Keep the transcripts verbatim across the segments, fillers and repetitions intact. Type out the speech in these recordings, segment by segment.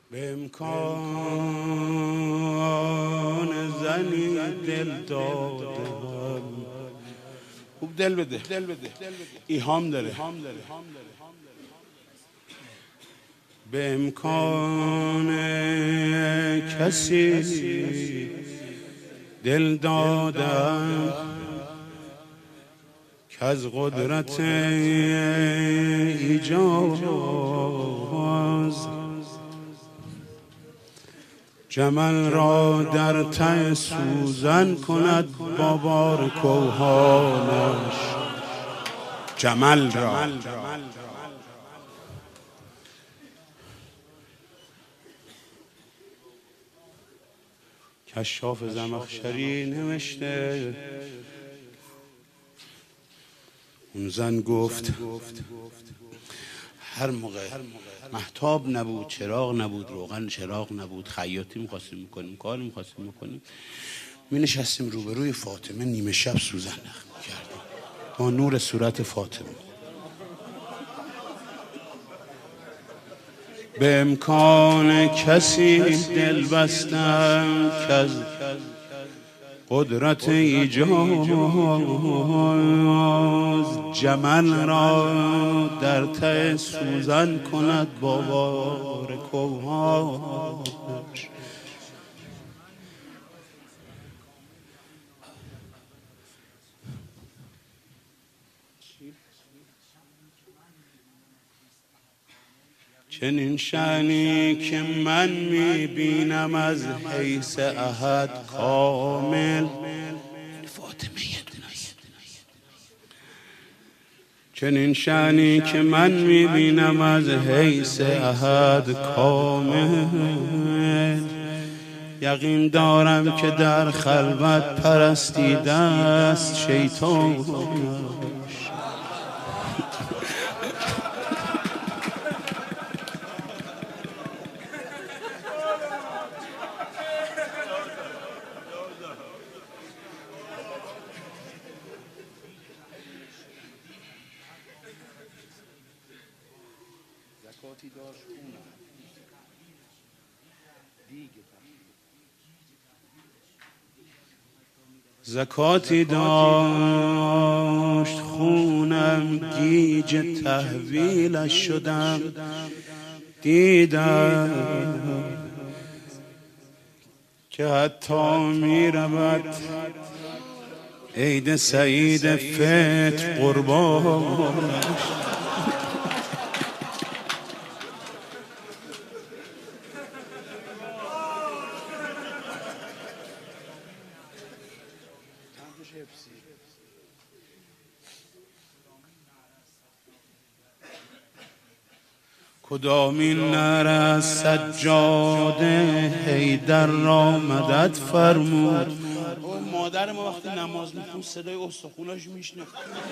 به امکان زنی دل دادم. خوب دل بده، ایهام داره. به امکان کسی دل دادم که از قدرت ایجاز جمل را در ته سوزن کند با بار کوهانش. جمل را کشاف زمخشری نوشته. اون زن گفت هر موقع مهتاب نبود، چراغ نبود، روغن چراغ نبود، خیاطی می‌خواستیم می‌کنیم، کار می‌خواستیم می‌کنیم، می نشستیم روبروی فاطمه نیمه شب سوزن نخ می‌کردیم با نور صورت فاطمه. به امکان کسی دل بستم که از قدرت ایجاز جمل را در ته سوزن کند با بار کوهانش. چنین شأنی که من میبینم از حیث احد کامل. فاطمه چنین شأنی که من میبینم از حیث احد کامل. یقین دارم که در خلوت پرستیده است شیطان. زکاتی داشت خونم گیج تحویلش شدم. دیدم که حتی می رود عید سعید فطر قربانش. کدامین نر از سجاده حیدر را مدد فرمود. مادر ما وقتی نماز میخون صدای استخوناش میشنه.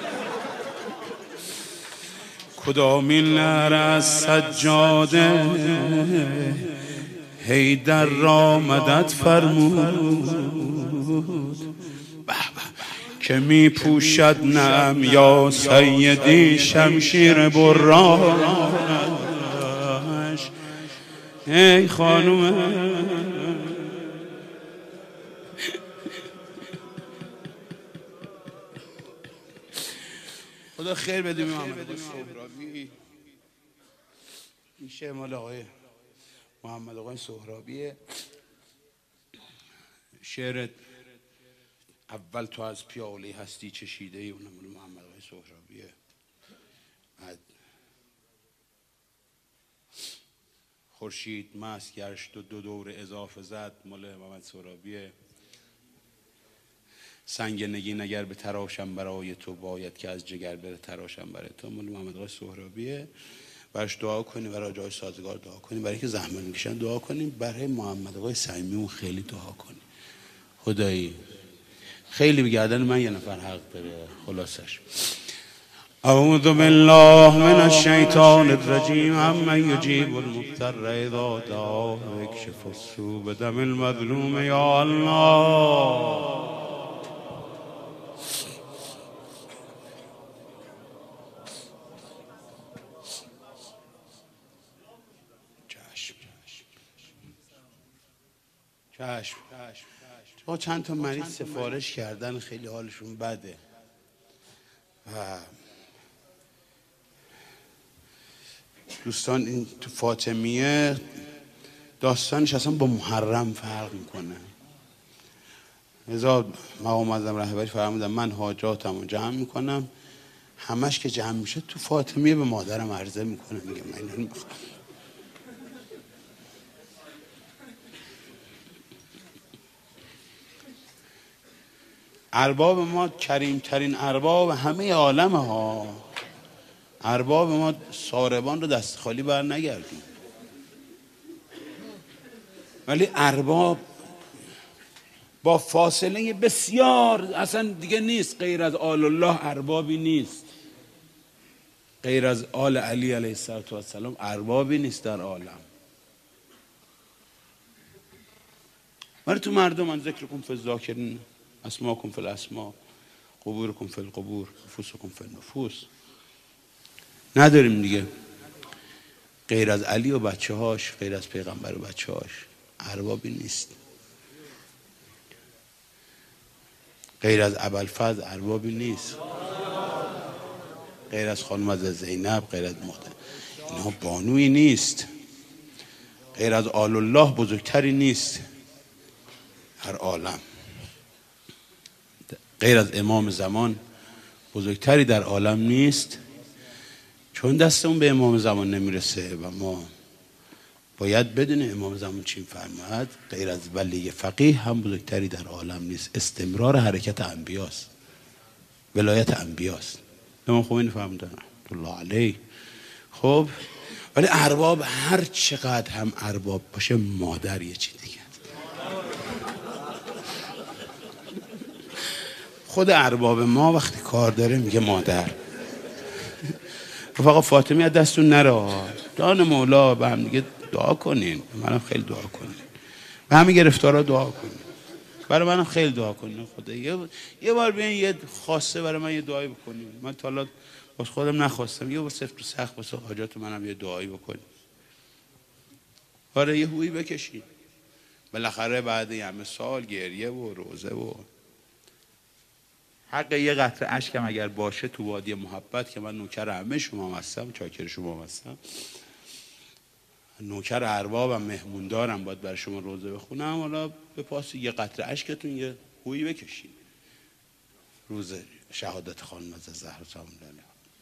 کدامین نر از سجاده حیدر را مدد فرمود که می پوشد نعم یا سیدی شمشیر برانش. ای خانوم خدا خیر بده محمد سهرابی. این شعر مال آقای محمد آقای سهرابیه. شعر اول تو از پیاله هستی چشیده ای، اونم مال محمد آقای سهرابیه. بعد خورشید مست گشت و دو دور اضافه زد، مال محمد سهرابیه. سنگ نگین اگر به تراشم برای تو، باید که از جگر بره تراشم برای تو، مال محمد آقای سهرابیه. براش دعا کنیم، برای جای سازگار دعا کنیم، برای که زحمت میکشن دعا کنیم، برای محمد آقای صمیمون خیلی دعا کنیم. خدایی خیلی به گردن من یه نفر حق داره. خلاصش اعوذ بالله من الشیطان الرجیم عمن یجیب المضطر اذا دعاه ویکشف السوء بدم المظلوم یا الله. چشم چشم. با چند تا مریض سفارش کردن، خیلی حالشون بده و دوستان این تو فاطمیه داستانش اصلا با محرم فرق میکنه. لذا مقام معظم رهبری فرمودن من حاجاتمو جمع میکنم، همش که جمع میشه تو فاطمیه به مادرم عرضه میکنه، میگه من اینو نمیخوام. ارباب ما کریمترین ارباب همه عالم ها، ارباب ما ساربان رو دست خالی بر نگردون، ولی ارباب با فاصله بسیار اصلا دیگه نیست، غیر از آل الله اربابی نیست، غیر از آل علی علیه السلام اربابی نیست در عالم. ولی تو مردم من ذکرکم فی الذاکرین اسماکم فی الاسما قبورکم فی القبور نفوسکم فی النفوس نداریم دیگه. غیر از علی و بچه هاش، غیر از پیغمبر و بچه هاش اربابی نیست. غیر از ابوالفضل اربابی نیست، غیر از خانم از زینب، غیر از مختار اینها بانوی نیست، غیر از آل الله بزرگتری نیست هر عالم، غیر از امام زمان بزرگتری در عالم نیست. چون دستمون به امام زمان نمیرسه و ما باید بدونه امام زمان چی فرمود، غیر از ولی فقیه هم بزرگتری در عالم نیست. استمرار حرکت انبیاست، ولایت انبیاست. امام خمینی فرمودن رحمت الله علیه. خب ولی ارباب هر چقدر هم ارباب باشه مادر یه چی دیگه. خود ارباب ما وقتی کار داره میگه مادر. فقط فاطمی از دستون نره، جان مولا به هم دیگه دعا کنین، منم خیلی دعا کنین، به همین گرفتارا دعا کنین، برای منم خیلی دعا کنین. خدا یه, یه بار بیاین یه خواسته برای من یه دعایی بکنین. من تا حالا واسه خودم نخواستم، یه بار صفر تو سخت واسه حاجات منم یه دعایی بکنین. آره یه هویی بکشین. بالاخره بعد یه همه سال گریه و روزه و حق یه قطره اشکم اگر باشه تو وادی محبت که من نوکر همه شما هستم، چاکر شما هستم، نوکر اربابم، مهموندارم، باید برای شما روزه بخونم، حالا به پاس یه قطره اشکتون یه هویی بکشین روز شهادت خانم زهرا سلام علیها.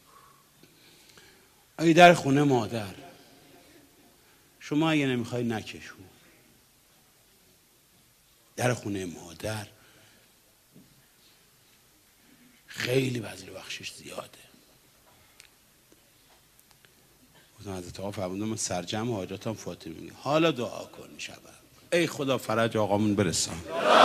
اگه در خونه مادر شما اگه نمیخوای نکشو، در خونه مادر خیلی بذل بخشش زیاده. حضرت آقا فرمودن من سرجم حاجاتم فاطمی میگه حالا دعا کن شب ای خدا فرج آقامون برسان.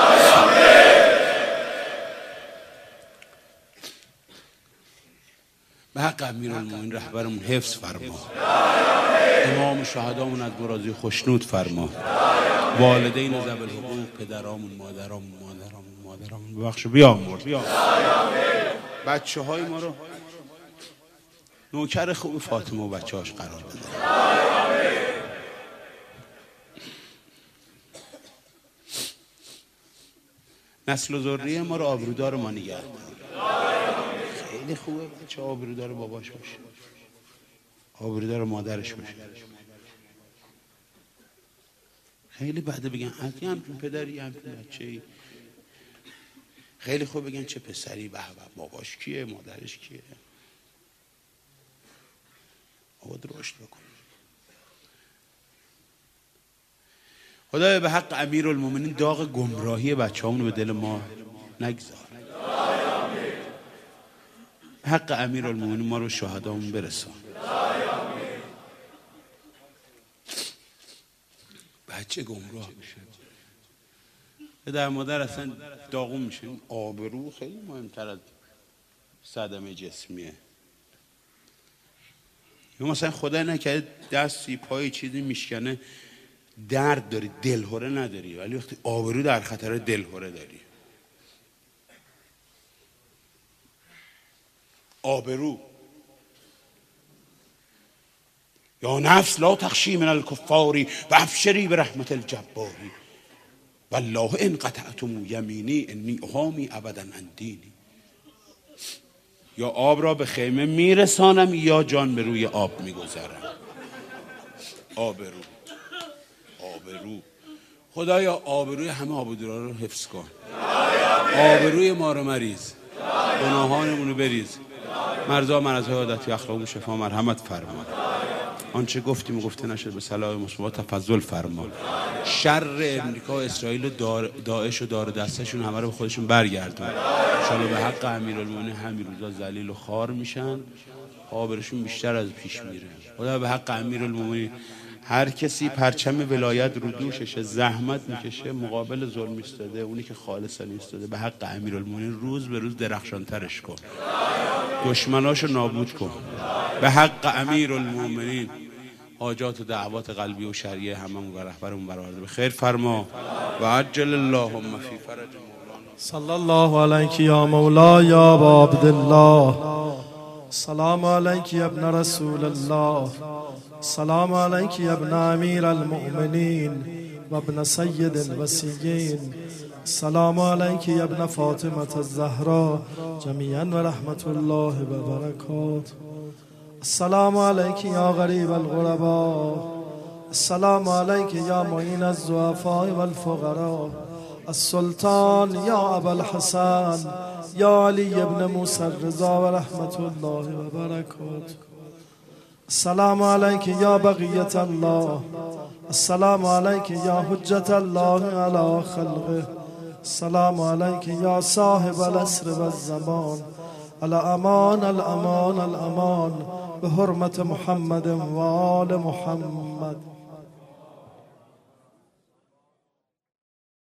به حق امیرالمومنین رهبرمون حفظ فرما، امام شهدامون از مرازی خوشنود فرما، والدین ذوی الحقوق، پدرامون، مادرامون، مادرامون، مادرامون ببخش بیامرز، بچه های ما رو نوکر خوب فاطمه و بچه هاش قرار بده. نسل و ذریه ما رو آبرودار ما نگه دار. خیلی خوبه بچه آبرودار باباش باشه، آبرودار مادرش باشه. خیلی بده بگن عزیزی همچون پدری همچون بچه‌ای. خیلی خوب بگن چه پسری، به به باباش کیه مادرش کیه. باید رشد بکنه. خدایا به حق امیرالمومنین داغ گمراهی بچه همونو به دل ما نگذار. به حق امیرالمومنین ما رو شهدامون برسان. بچه گمراه میشه، پدر مادر اصلا داغون میشه. آبرو خیلی مهمتر از صدمه جسمیه. یا مثلا خدا نکرده دستی پای چیزی میشکنه درد داری دلهوره نداری، ولی وقتی آبرو در خطر دلهوره داری. آبرو یا نفس لا تخشی من الکفاری و ابشری به رحمت الجباری. والله ان قطعتم یمینی انی احامی ابدا عن دینی. یا آب را به خیمه میرسانم یا جان به روی آب میگذارم. آبرو آبرو خدایا آبروی همه آبودورا رو حفظ کن. آبروی ما رو مریض، گناهانمون رو بریز. مرزا مرزهای عادتی اخلاق و شفا مرحمت فرما. آنچه گفتیم و گفته نشد به صلاح مسلمان تفضل فرما. شر امریکا و اسرائیل و داعش و دار دستشون همه رو به خودشون برگردون. انشاءالله به حق امیرالمومنین همین روزا ذلیل و خوار میشن، آبرشون بیشتر از پیش میره. خدا به حق امیرالمومنین هر کسی پرچم ولایت رو دوششه، زحمت میکشه، مقابل ظلم ایستاده، اونی که خالصا ایستاده، به حق امیرالمومنین روز به روز درخشانترش کن، دشمناشو نابود کن. به حق امیرالمومنین حاجات و دعوات قلبی و شرعی هممون و رهبرمون برآورده به خیر فرما و عجل اللهم فی فرج مولانا. صلی الله علیک یا مولا یا ابا عبدالله. سلام علیک یا ابن رسول الله. سلام علیک یا ابن امیر المؤمنین و ابن سید الوصیین. سلام علیک یا ابن فاطمة الزهرا جمیعا و رحمت الله و برکاته. السلام علیک یا غریب الغرباء. السلام علیک یا معین الضعفاء والفقراء. السلطان یا ابا الحسن یا علی ابن موسی الرضا و رحمت الله و برکاته. السلام علیک یا بقیت الله. السلام علیک یا حجت الله علی خلقه. السلام علیک یا صاحب العصر والزمان. الامان الامان الامان به حرمت محمد و آل محمد.